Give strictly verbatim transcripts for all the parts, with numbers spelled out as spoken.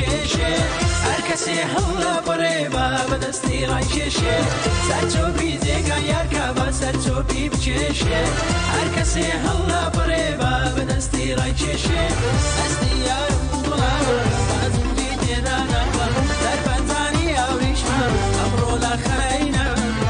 بچێشێ هەر کەسێ هەڵا بڕێبا بەدەستی ڕای کێشێ سەرچۆپی جێگا یارکە بە سەرچۆپی بچێشێ هەر کەسێ هەڵا بڕێبا بەدەستی ڕای کێشێ ئەستی یارم وڵاوە بازنجی تێدانەوە دەربەنجانی ئەوریشمە ئەمڕۆ لە خەینە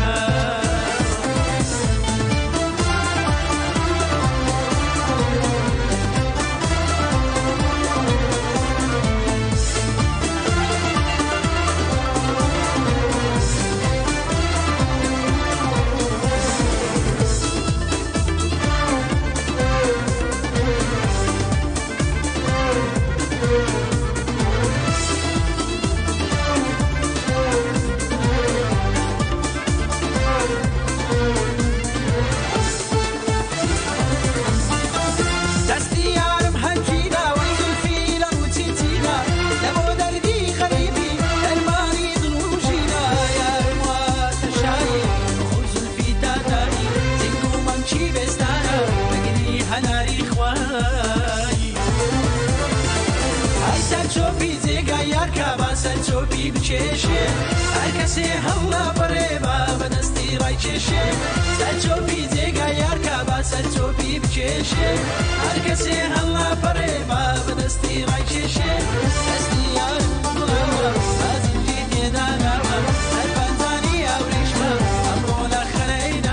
سەرچۆپی بچێشێ هەر کەسێ هەڵا بڕێبا بەدەستی ڕای کێشێ سەرچۆپی جێگا یارکە با سەرچۆپی بچێشێ هەر کەسێ هەڵا بڕێبا بەدەستی ڕای کێشێ دەستی یارم وڵاوە بازنجی تێداناوە دەربەنجانی ئەوریشمە ئەمڕۆ لە خەینە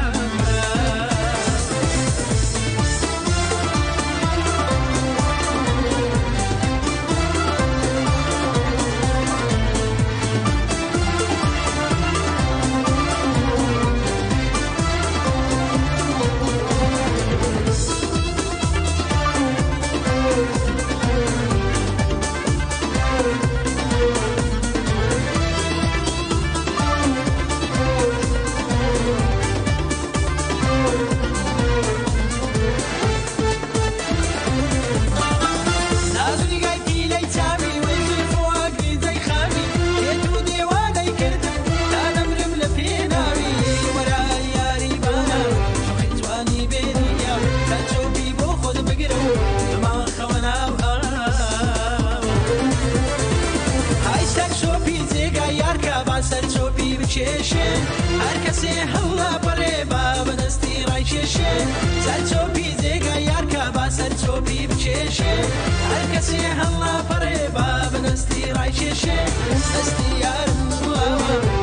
بچێشێ هەر کەسێ هەڵا بڕێبا بەدەستی ڕای کێشێ سەرچۆپی جێگا یارکە با سەرچۆپی بچێشێ هەر کەسێ هەڵا بڕێبا بەدەستی ڕای کێشێ دەستی یارم وڵاوە